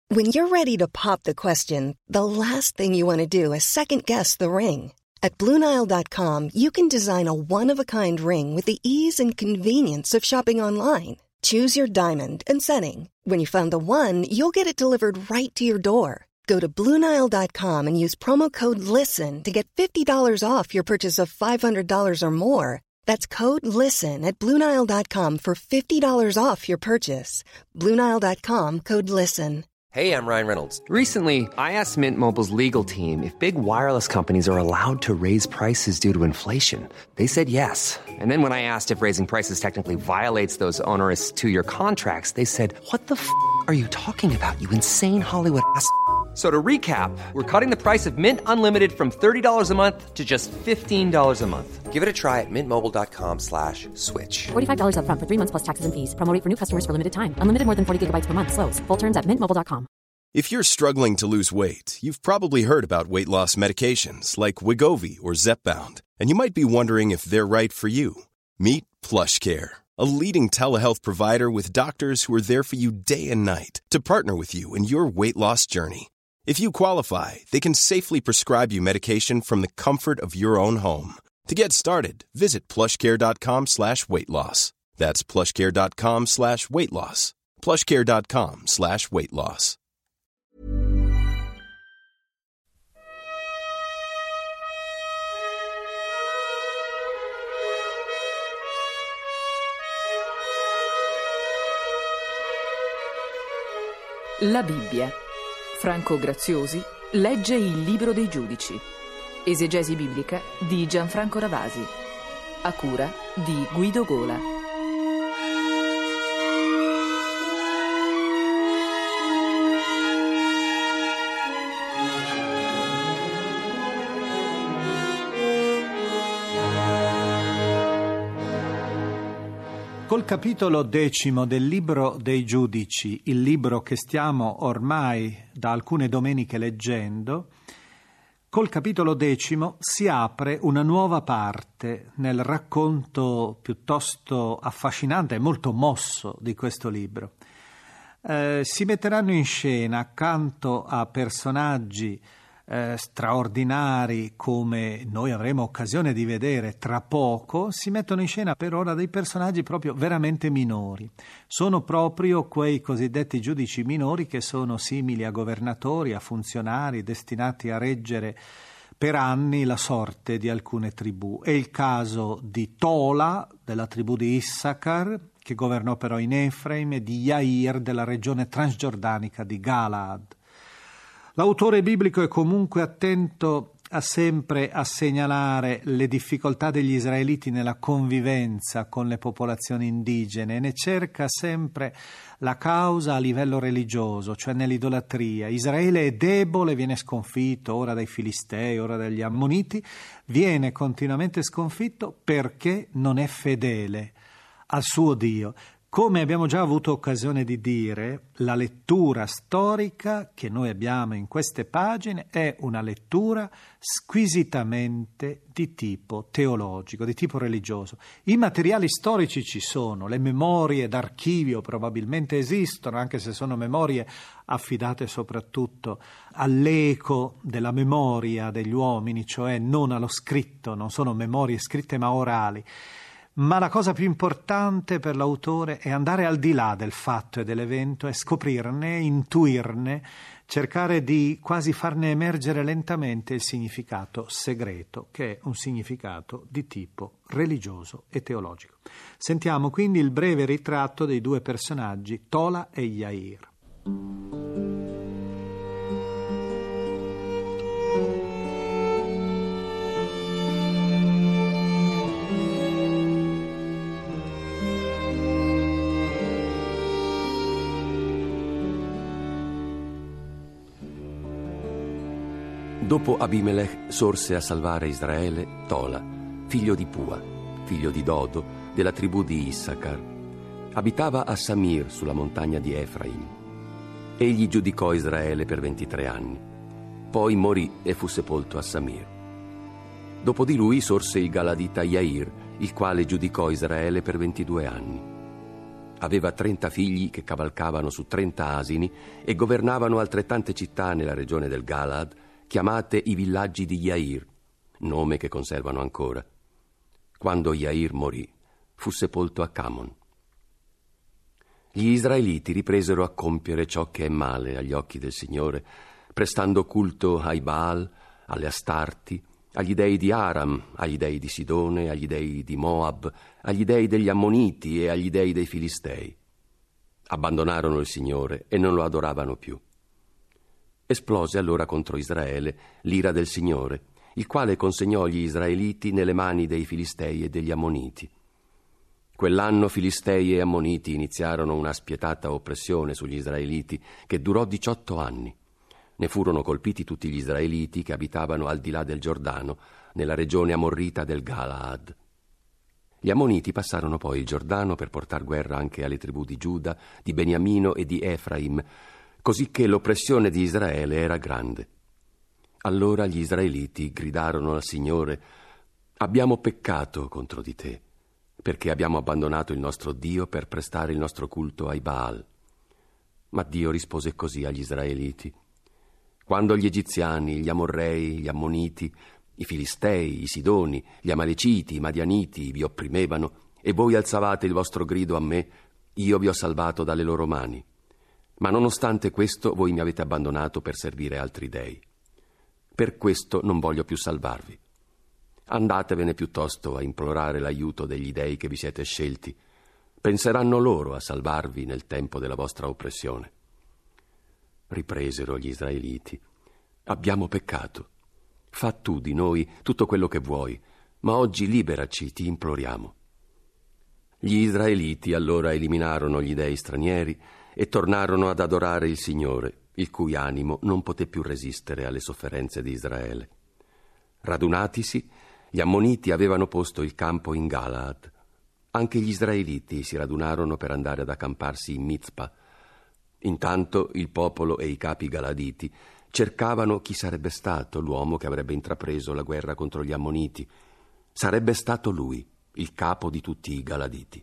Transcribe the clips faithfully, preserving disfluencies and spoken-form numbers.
When you're ready to pop the question, the last thing you want to do is second-guess the ring. At Blue Nile dot com, you can design a one-of-a-kind ring with the ease and convenience of shopping online. Choose your diamond and setting. When you find the one, you'll get it delivered right to your door. Go to Blue Nile dot com and use promo code LISTEN to get fifty dollars off your purchase of five hundred dollars or more. That's code LISTEN at Blue Nile dot com for fifty dollars off your purchase. Blue Nile dot com, code LISTEN. Hey, I'm Ryan Reynolds. Recently, I asked Mint Mobile's legal team if big wireless companies are allowed to raise prices due to inflation. They said yes. And then when I asked if raising prices technically violates those onerous two-year contracts, they said, what the f*** are you talking about, you insane Hollywood ass f- So to recap, we're cutting the price of Mint Unlimited from thirty dollars a month to just fifteen dollars a month. Give it a try at mintmobile.com slash switch. forty-five dollars up front for three months plus taxes and fees. Promo rate for new customers for limited time. Unlimited more than forty gigabytes per month. Slows full terms at mint mobile dot com. If you're struggling to lose weight, you've probably heard about weight loss medications like Wegovy or Zepbound, and you might be wondering if they're right for you. Meet PlushCare, a leading telehealth provider with doctors who are there for you day and night to partner with you in your weight loss journey. If you qualify, they can safely prescribe you medication from the comfort of your own home. To get started, visit plushcare.com slash weight loss. That's plushcare.com slash weight loss. plushcare.com slash weight loss. La Bibbia. Franco Graziosi legge il Libro dei Giudici. Esegesi biblica di Gianfranco Ravasi. A cura di Guido Gola. Col capitolo decimo del Libro dei Giudici, il libro che stiamo ormai da alcune domeniche leggendo, col capitolo decimo si apre una nuova parte nel racconto piuttosto affascinante e molto mosso di questo libro. Eh, si metteranno in scena accanto a personaggi Eh, straordinari come noi avremo occasione di vedere tra poco, si mettono in scena per ora dei personaggi proprio veramente minori. Sono proprio quei cosiddetti giudici minori che sono simili a governatori, a funzionari destinati a reggere per anni la sorte di alcune tribù. È il caso di Tola, della tribù di Issachar, che governò però in Efraim, e di Yair, della regione transgiordanica di Galaad. L'autore biblico è comunque attento a sempre a segnalare le difficoltà degli israeliti nella convivenza con le popolazioni indigene e ne cerca sempre la causa a livello religioso, cioè nell'idolatria. Israele è debole, viene sconfitto ora dai Filistei, ora dagli Ammoniti, viene continuamente sconfitto perché non è fedele al suo Dio. Come abbiamo già avuto occasione di dire, la lettura storica che noi abbiamo in queste pagine è una lettura squisitamente di tipo teologico, di tipo religioso. I materiali storici ci sono, le memorie d'archivio probabilmente esistono, anche se sono memorie affidate soprattutto all'eco della memoria degli uomini, cioè non allo scritto, non sono memorie scritte ma orali. Ma la cosa più importante per l'autore è andare al di là del fatto e dell'evento e scoprirne, intuirne, cercare di quasi farne emergere lentamente il significato segreto, che è un significato di tipo religioso e teologico. Sentiamo quindi il breve ritratto dei due personaggi, Tola e Yair. Dopo Abimelech sorse a salvare Israele Tola, figlio di Pua, figlio di Dodo, della tribù di Issachar. Abitava a Samir, sulla montagna di Efraim. Egli giudicò Israele per ventitré anni. Poi morì e fu sepolto a Samir. Dopo di lui sorse il Galadita Yair, il quale giudicò Israele per ventidue anni. Aveva trenta figli che cavalcavano su trenta asini e governavano altrettante città nella regione del Galaad, chiamate i villaggi di Jair, nome che conservano ancora. Quando Jair morì, fu sepolto a Camon. Gli israeliti ripresero a compiere ciò che è male agli occhi del Signore, prestando culto ai Baal, alle Astarti, agli dei di Aram, agli dei di Sidone, agli dei di Moab, agli dei degli Ammoniti e agli dei dei Filistei. Abbandonarono il Signore e non lo adoravano più. Esplose allora contro Israele l'ira del Signore, il quale consegnò gli israeliti nelle mani dei Filistei e degli Ammoniti. Quell'anno Filistei e Ammoniti iniziarono una spietata oppressione sugli israeliti che durò diciotto anni. Ne furono colpiti tutti gli israeliti che abitavano al di là del Giordano, nella regione amorrita del Galaad. Gli Ammoniti passarono poi il Giordano per portar guerra anche alle tribù di Giuda, di Beniamino e di Efraim, così che l'oppressione di Israele era grande. Allora gli israeliti gridarono al Signore: «Abbiamo peccato contro di te, perché abbiamo abbandonato il nostro Dio per prestare il nostro culto ai Baal». Ma Dio rispose così agli israeliti: «Quando gli egiziani, gli amorrei, gli ammoniti, i filistei, i sidoni, gli amaleciti, i madianiti vi opprimevano e voi alzavate il vostro grido a me, io vi ho salvato dalle loro mani. Ma nonostante questo voi mi avete abbandonato per servire altri dei. Per questo non voglio più salvarvi. Andatevene piuttosto a implorare l'aiuto degli dei che vi siete scelti. Penseranno loro a salvarvi nel tempo della vostra oppressione». Ripresero gli israeliti: «Abbiamo peccato. Fa tu di noi tutto quello che vuoi, ma oggi liberaci, ti imploriamo». Gli israeliti allora eliminarono gli dei stranieri e tornarono ad adorare il Signore, il cui animo non poté più resistere alle sofferenze di Israele. Radunatisi, gli Ammoniti avevano posto il campo in Galaad. Anche gli israeliti si radunarono per andare ad accamparsi in Mizpa. Intanto il popolo e i capi galaditi cercavano chi sarebbe stato l'uomo che avrebbe intrapreso la guerra contro gli Ammoniti. Sarebbe stato lui, il capo di tutti i galaditi.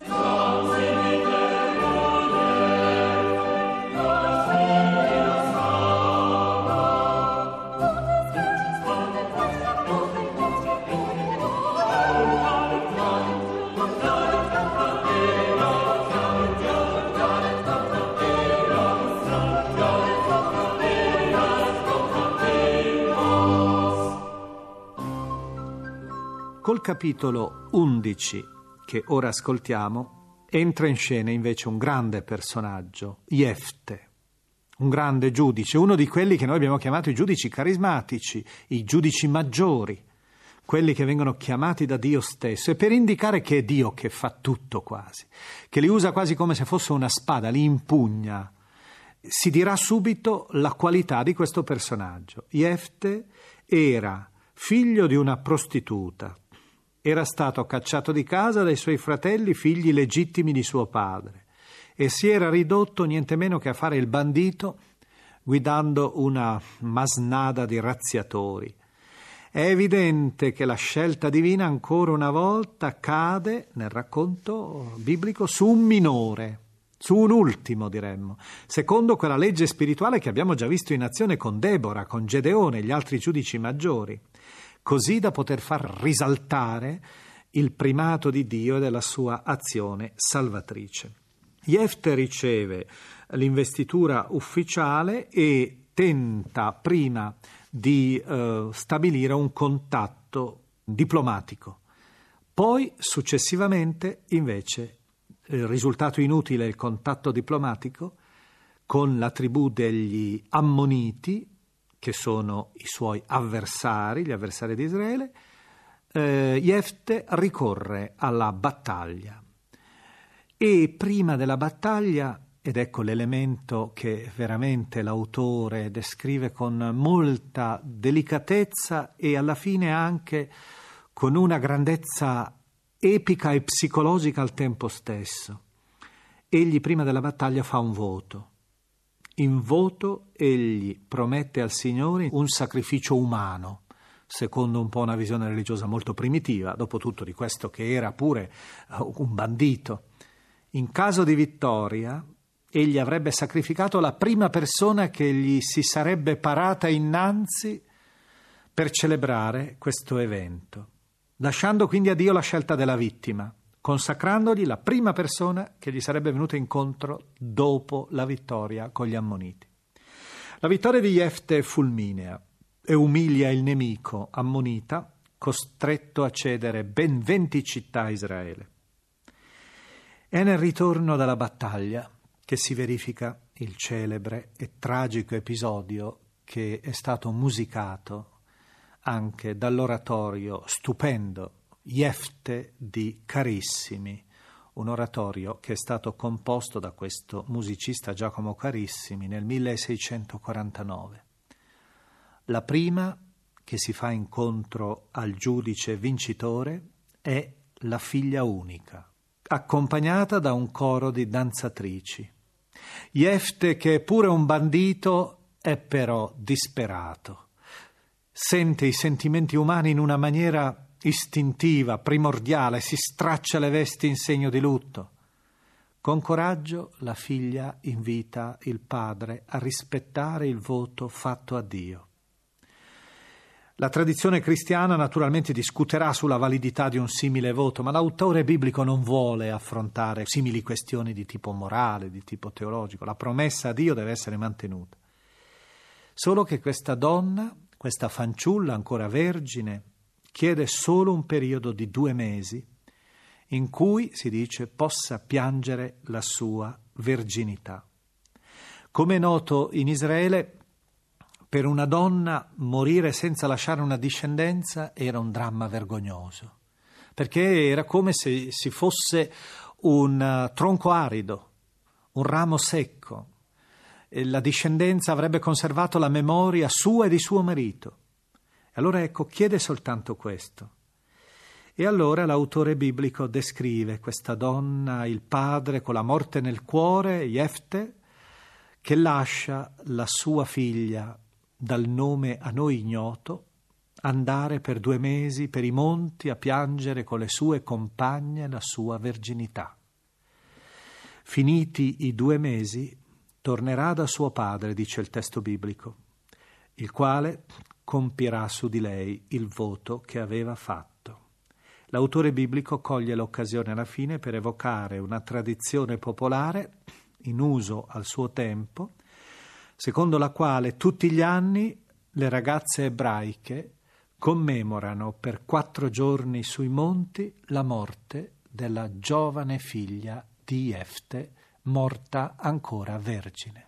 Col capitolo undici, che ora ascoltiamo, entra in scena invece un grande personaggio, Jefte, un grande giudice, uno di quelli che noi abbiamo chiamato i giudici carismatici, i giudici maggiori, quelli che vengono chiamati da Dio stesso, e per indicare che è Dio che fa tutto quasi, che li usa quasi come se fosse una spada, li impugna. Si dirà subito la qualità di questo personaggio. Jefte era figlio di una prostituta, era stato cacciato di casa dai suoi fratelli, figli legittimi di suo padre, e si era ridotto niente meno che a fare il bandito guidando una masnada di razziatori. È evidente che la scelta divina ancora una volta cade nel racconto biblico su un minore, su un ultimo diremmo, secondo quella legge spirituale che abbiamo già visto in azione con Debora, con Gedeone e gli altri giudici maggiori, così da poter far risaltare il primato di Dio e della sua azione salvatrice. Jefte riceve l'investitura ufficiale e tenta prima di eh, stabilire un contatto diplomatico. Poi, successivamente, invece, il risultato inutile è il contatto diplomatico con la tribù degli Ammoniti, che sono i suoi avversari, gli avversari di Israele. eh, Jefte ricorre alla battaglia e prima della battaglia, ed ecco l'elemento che veramente l'autore descrive con molta delicatezza e alla fine anche con una grandezza epica e psicologica al tempo stesso. Egli prima della battaglia fa un voto. In voto egli promette al Signore un sacrificio umano, secondo un po' una visione religiosa molto primitiva, dopo tutto di questo che era pure un bandito. In caso di vittoria, egli avrebbe sacrificato la prima persona che gli si sarebbe parata innanzi per celebrare questo evento, lasciando quindi a Dio la scelta della vittima, consacrandogli la prima persona che gli sarebbe venuta incontro dopo la vittoria con gli Ammoniti. La vittoria di Jefte è fulminea e umilia il nemico ammonita, costretto a cedere ben venti città a Israele. È nel ritorno dalla battaglia che si verifica il celebre e tragico episodio che è stato musicato anche dall'oratorio stupendo Jefte di Carissimi, un oratorio che è stato composto da questo musicista Giacomo Carissimi nel milleseicentoquarantanove. La prima che si fa incontro al giudice vincitore è la figlia unica, accompagnata da un coro di danzatrici. Jefte, che è pure un bandito, è però disperato. Sente i sentimenti umani in una maniera istintiva, primordiale, si straccia le vesti in segno di lutto. Con coraggio la figlia invita il padre a rispettare il voto fatto a Dio. La tradizione cristiana naturalmente discuterà sulla validità di un simile voto, ma l'autore biblico non vuole affrontare simili questioni di tipo morale, di tipo teologico. La promessa a Dio deve essere mantenuta. Solo che questa donna, questa fanciulla ancora vergine, chiede solo un periodo di due mesi in cui, si dice, possa piangere la sua verginità. Come è noto in Israele, per una donna morire senza lasciare una discendenza era un dramma vergognoso, perché era come se si fosse un uh, tronco arido, un ramo secco. E la discendenza avrebbe conservato la memoria sua e di suo marito. Allora ecco, chiede soltanto questo. E allora l'autore biblico descrive questa donna, il padre con la morte nel cuore, Jefte, che lascia la sua figlia dal nome a noi ignoto, andare per due mesi per i monti a piangere con le sue compagne la sua verginità. Finiti i due mesi, tornerà da suo padre, dice il testo biblico, il quale compirà su di lei il voto che aveva fatto. L'autore biblico coglie l'occasione alla fine per evocare una tradizione popolare in uso al suo tempo, secondo la quale tutti gli anni le ragazze ebraiche commemorano per quattro giorni sui monti la morte della giovane figlia di Jefte, morta ancora vergine.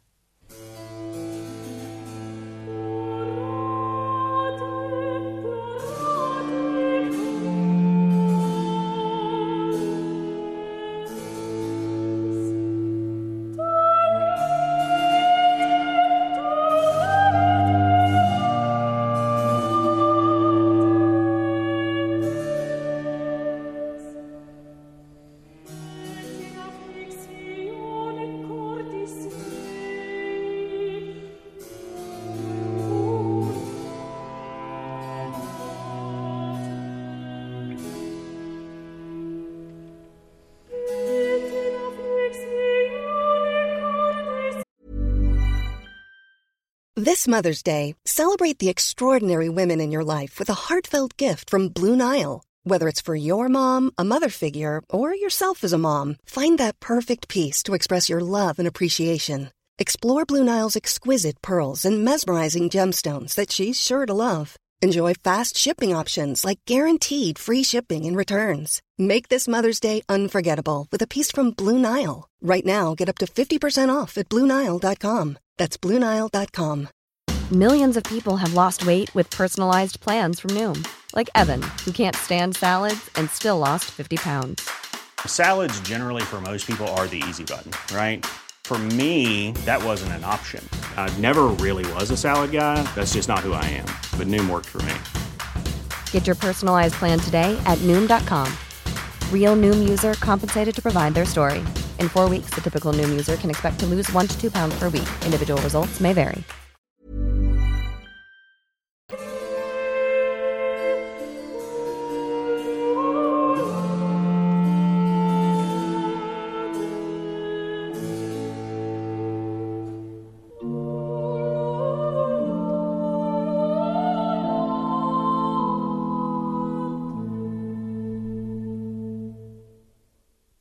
This Mother's Day, celebrate the extraordinary women in your life with a heartfelt gift from Blue Nile. Whether it's for your mom, a mother figure, or yourself as a mom, find that perfect piece to express your love and appreciation. Explore Blue Nile's exquisite pearls and mesmerizing gemstones that she's sure to love. Enjoy fast shipping options like guaranteed free shipping and returns. Make this Mother's Day unforgettable with a piece from Blue Nile. Right now, get up to fifty percent off at Blue Nile dot com. That's Blue Nile dot com. Millions of people have lost weight with personalized plans from Noom. Like Evan, who can't stand salads and still lost fifty pounds. Salads generally for most people are the easy button, right? For me, that wasn't an option. I never really was a salad guy. That's just not who I am. But Noom worked for me. Get your personalized plan today at Noom dot com. Real Noom user compensated to provide their story. In four weeks, the typical Noom user can expect to lose one to two pounds per week. Individual results may vary.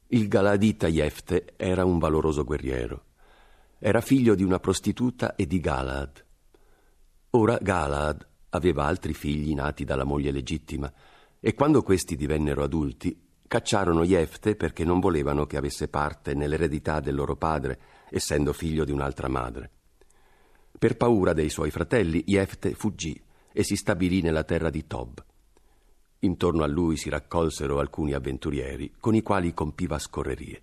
Il Galadita Jefte era un valoroso guerriero. Era figlio di una prostituta e di Galad. Ora Galad aveva altri figli nati dalla moglie legittima e quando questi divennero adulti cacciarono Jefte perché non volevano che avesse parte nell'eredità del loro padre, essendo figlio di un'altra madre. Per paura dei suoi fratelli, Jefte fuggì e si stabilì nella terra di Tob. Intorno a lui si raccolsero alcuni avventurieri con i quali compiva scorrerie.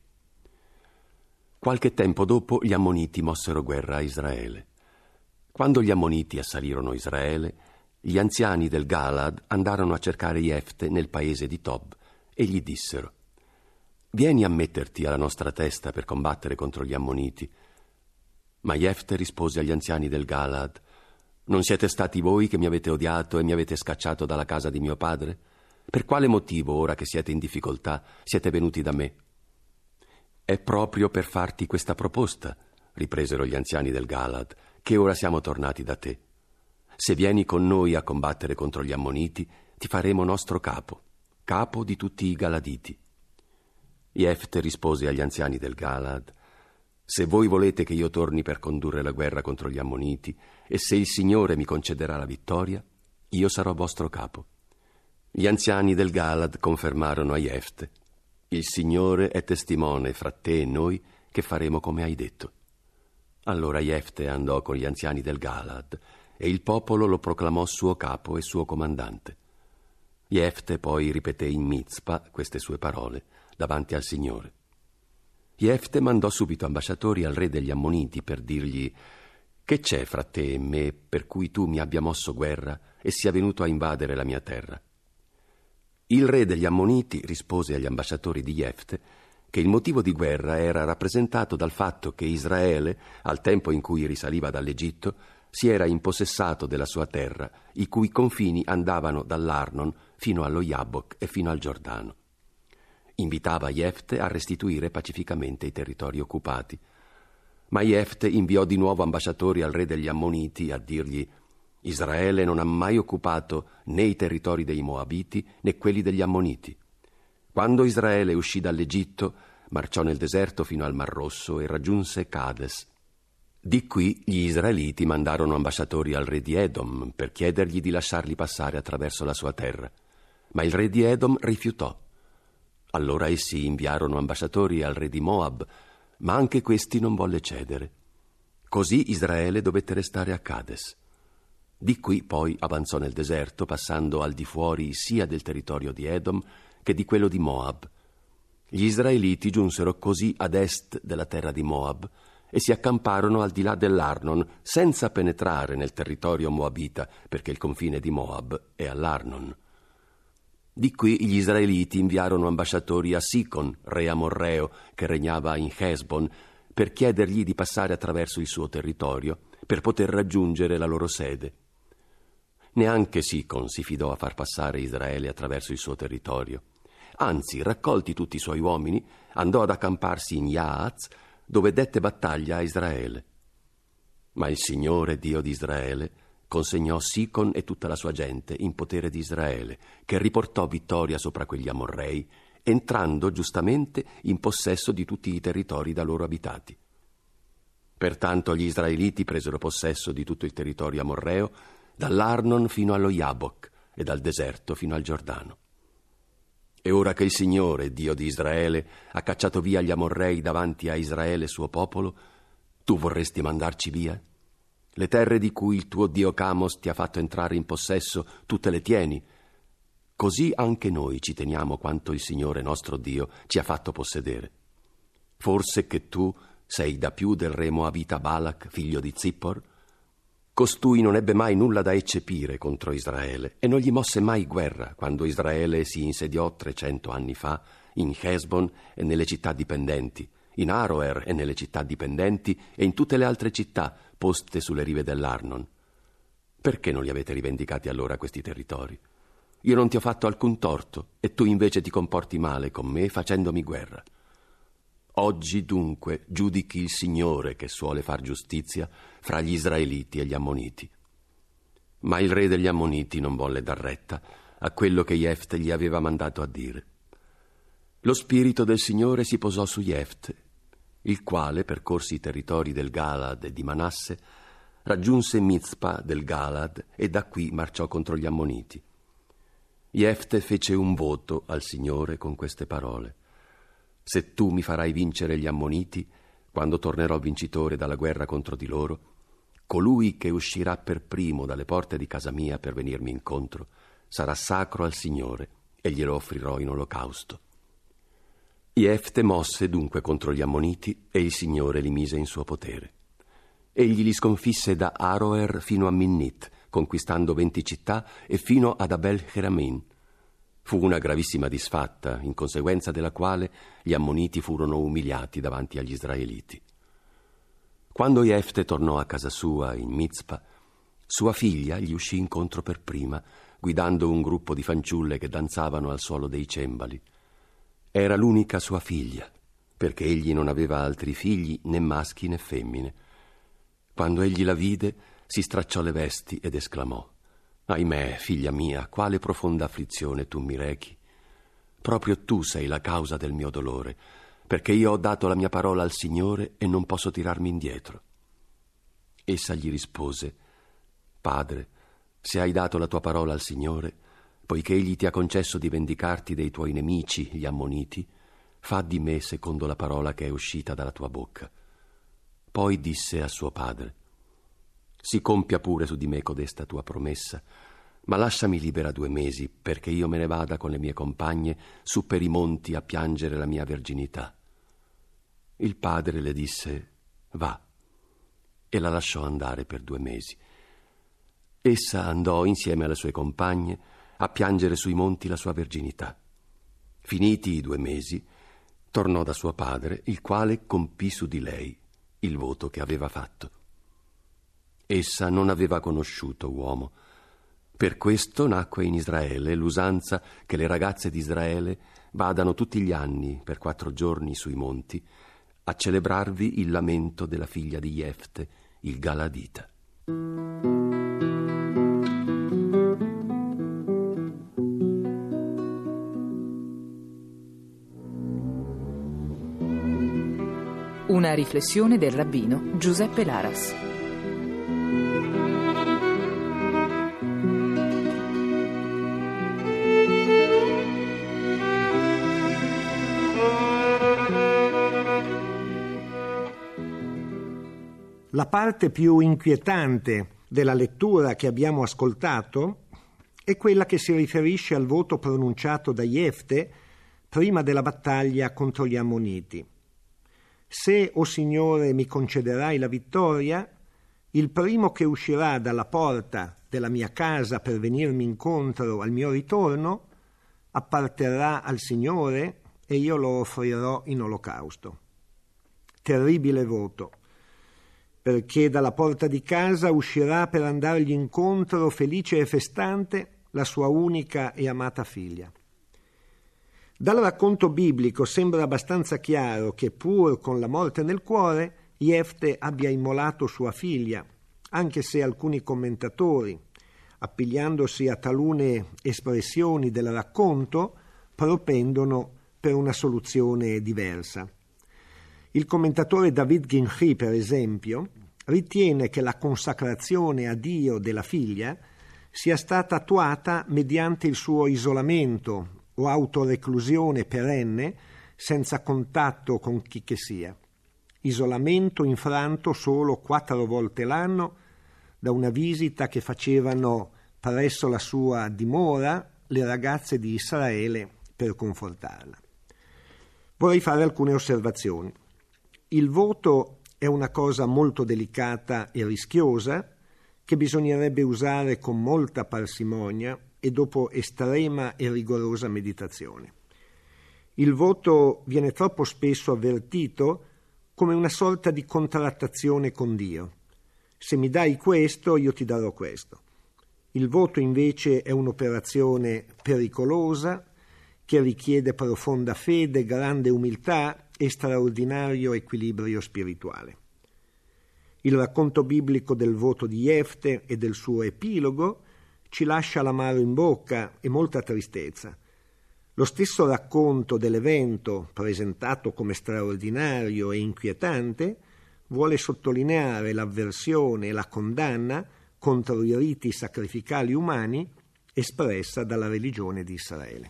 Qualche tempo dopo gli Ammoniti mossero guerra a Israele. Quando gli Ammoniti assalirono Israele, gli anziani del Galad andarono a cercare Jefte nel paese di Tob e gli dissero: «Vieni a metterti alla nostra testa per combattere contro gli Ammoniti». Ma Jefte rispose agli anziani del Galad: «Non siete stati voi che mi avete odiato e mi avete scacciato dalla casa di mio padre? Per quale motivo, ora che siete in difficoltà, siete venuti da me?» «È proprio per farti questa proposta», ripresero gli anziani del Galad, «che ora siamo tornati da te. Se vieni con noi a combattere contro gli Ammoniti, ti faremo nostro capo, capo di tutti i Galaditi». Jefte rispose agli anziani del Galad: «Se voi volete che io torni per condurre la guerra contro gli Ammoniti, e se il Signore mi concederà la vittoria, io sarò vostro capo». Gli anziani del Galad confermarono a Jefte: «Il Signore è testimone fra te e noi che faremo come hai detto». Allora Jefte andò con gli anziani del Galad e il popolo lo proclamò suo capo e suo comandante. Jefte poi ripeté in Mizpa queste sue parole davanti al Signore. Jefte mandò subito ambasciatori al re degli Ammoniti per dirgli: «Che c'è fra te e me per cui tu mi abbia mosso guerra e sia venuto a invadere la mia terra?» Il re degli Ammoniti rispose agli ambasciatori di Jefte che il motivo di guerra era rappresentato dal fatto che Israele, al tempo in cui risaliva dall'Egitto, si era impossessato della sua terra, i cui confini andavano dall'Arnon fino allo Jabbok e fino al Giordano. Invitava Jefte a restituire pacificamente i territori occupati. Ma Jefte inviò di nuovo ambasciatori al re degli Ammoniti a dirgli: «Israele non ha mai occupato né i territori dei Moabiti né quelli degli Ammoniti. Quando Israele uscì dall'Egitto, marciò nel deserto fino al Mar Rosso e raggiunse Cades. Di qui gli israeliti mandarono ambasciatori al re di Edom per chiedergli di lasciarli passare attraverso la sua terra. Ma il re di Edom rifiutò. Allora essi inviarono ambasciatori al re di Moab, ma anche questi non volle cedere. Così Israele dovette restare a Cades. Di qui poi avanzò nel deserto, passando al di fuori sia del territorio di Edom che di quello di Moab. Gli israeliti giunsero così ad est della terra di Moab e si accamparono al di là dell'Arnon, senza penetrare nel territorio moabita, perché il confine di Moab è all'Arnon. Di qui gli israeliti inviarono ambasciatori a Sicon, re amorreo, che regnava in Hesbon, per chiedergli di passare attraverso il suo territorio, per poter raggiungere la loro sede. Neanche Sicon si fidò a far passare Israele attraverso il suo territorio. Anzi, raccolti tutti i suoi uomini, andò ad accamparsi in Yaaz, dove dette battaglia a Israele. Ma il Signore, Dio di Israele, consegnò Sicon e tutta la sua gente in potere di Israele, che riportò vittoria sopra quegli amorrei, entrando giustamente in possesso di tutti i territori da loro abitati. Pertanto gli israeliti presero possesso di tutto il territorio amorreo, dall'Arnon fino allo Jabbok e dal deserto fino al Giordano. E ora che il Signore, Dio di Israele, ha cacciato via gli amorrei davanti a Israele suo popolo, tu vorresti mandarci via? Le terre di cui il tuo Dio Camos ti ha fatto entrare in possesso, tu te le tieni. Così anche noi ci teniamo quanto il Signore nostro Dio ci ha fatto possedere. Forse che tu sei da più del re moabita Balak, figlio di Zippor? Costui non ebbe mai nulla da eccepire contro Israele e non gli mosse mai guerra quando Israele si insediò trecento anni fa in Hesbon e nelle città dipendenti, in Aroer e nelle città dipendenti e in tutte le altre città poste sulle rive dell'Arnon. Perché non li avete rivendicati allora questi territori? Io non ti ho fatto alcun torto e tu invece ti comporti male con me facendomi guerra. Oggi dunque giudichi il Signore che suole far giustizia fra gli israeliti e gli ammoniti. Ma il re degli ammoniti non volle dar retta a quello che Jefte gli aveva mandato a dire. lo spirito del Signore si posò su Jefte, il quale, percorsi i territori del Galad e di Manasse, raggiunse Mizpa del Galad e da qui marciò contro gli Ammoniti. Jefte fece un voto al Signore con queste parole: se tu mi farai vincere gli Ammoniti, quando tornerò vincitore dalla guerra contro di loro, colui che uscirà per primo dalle porte di casa mia per venirmi incontro sarà sacro al Signore e glielo offrirò in olocausto. Jefte mosse dunque contro gli Ammoniti e il Signore li mise in suo potere. Egli li sconfisse da Aroer fino a Minnit, conquistando venti città, e fino ad Abel Heramin. Fu una gravissima disfatta, in conseguenza della quale gli Ammoniti furono umiliati davanti agli Israeliti. Quando Jefte tornò a casa sua in Mizpa, sua figlia gli uscì incontro per prima, guidando un gruppo di fanciulle che danzavano al suono dei cembali. Era l'unica sua figlia, perché egli non aveva altri figli, né maschi né femmine. Quando egli la vide, si stracciò le vesti ed esclamò: «Ahimè, figlia mia, quale profonda afflizione tu mi rechi! Proprio tu sei la causa del mio dolore, perché io ho dato la mia parola al Signore e non posso tirarmi indietro». Essa gli rispose: «Padre, se hai dato la tua parola al Signore, poiché egli ti ha concesso di vendicarti dei tuoi nemici, gli Ammoniti, fa di me secondo la parola che è uscita dalla tua bocca». Poi disse a suo padre: «Si compia pure su di me codesta tua promessa, ma lasciami libera due mesi, perché io me ne vada con le mie compagne su per i monti a piangere la mia verginità». Il padre le disse: «Va», e la lasciò andare per due mesi. Essa andò insieme alle sue compagne a piangere sui monti la sua verginità. Finiti i due mesi, tornò da suo padre, il quale compì su di lei il voto che aveva fatto. Essa non aveva conosciuto uomo. Per questo nacque in Israele l'usanza che le ragazze di Israele vadano tutti gli anni per quattro giorni sui monti a celebrarvi il lamento della figlia di Jefte, il Galadita. Una riflessione del rabbino Giuseppe Laras. La parte più inquietante della lettura che abbiamo ascoltato è quella che si riferisce al voto pronunciato da Jefte prima della battaglia contro gli Ammoniti. Se, o Signore, mi concederai la vittoria, il primo che uscirà dalla porta della mia casa per venirmi incontro al mio ritorno apparterrà al Signore e io lo offrirò in olocausto. Terribile voto, perché dalla porta di casa uscirà per andargli incontro felice e festante la sua unica e amata figlia. Dal racconto biblico sembra abbastanza chiaro che, pur con la morte nel cuore, Jefte abbia immolato sua figlia, anche se alcuni commentatori, appigliandosi a talune espressioni del racconto, propendono per una soluzione diversa. Il commentatore David Ginchi, per esempio, ritiene che la consacrazione a Dio della figlia sia stata attuata mediante il suo isolamento o autoreclusione perenne senza contatto con chi che sia. Isolamento infranto solo quattro volte l'anno da una visita che facevano presso la sua dimora le ragazze di Israele per confortarla. Vorrei fare alcune osservazioni. Il voto è una cosa molto delicata e rischiosa che bisognerebbe usare con molta parsimonia e dopo estrema e rigorosa meditazione. Il voto viene troppo spesso avvertito come una sorta di contrattazione con Dio. Se mi dai questo, io ti darò questo. Il voto invece è un'operazione pericolosa che richiede profonda fede, grande umiltà e straordinario equilibrio spirituale. Il racconto biblico del voto di Jefte e del suo epilogo ci lascia l'amaro in bocca e molta tristezza. Lo stesso racconto dell'evento, presentato come straordinario e inquietante, vuole sottolineare l'avversione e la condanna contro i riti sacrificali umani espressa dalla religione di Israele.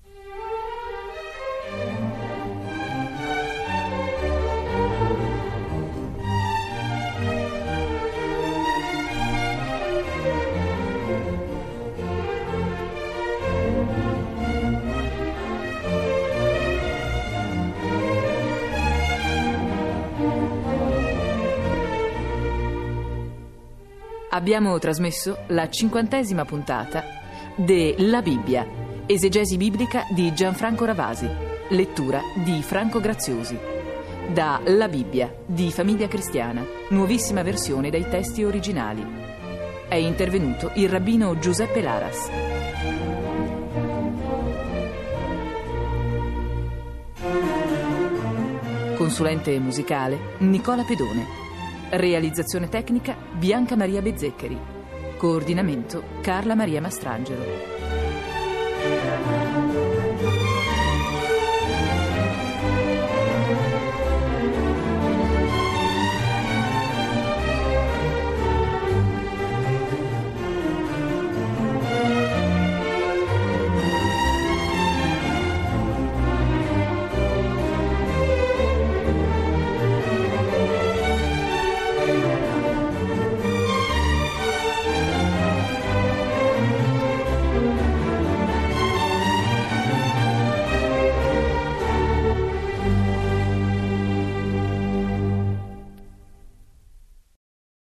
Abbiamo trasmesso la cinquantesima puntata de La Bibbia, esegesi biblica di Gianfranco Ravasi, lettura di Franco Graziosi. Da La Bibbia di Famiglia Cristiana, nuovissima versione dai testi originali. È intervenuto il rabbino Giuseppe Laras. Consulente musicale Nicola Pedone. Realizzazione tecnica Bianca Maria Bezzeccheri. Coordinamento Carla Maria Mastrangelo.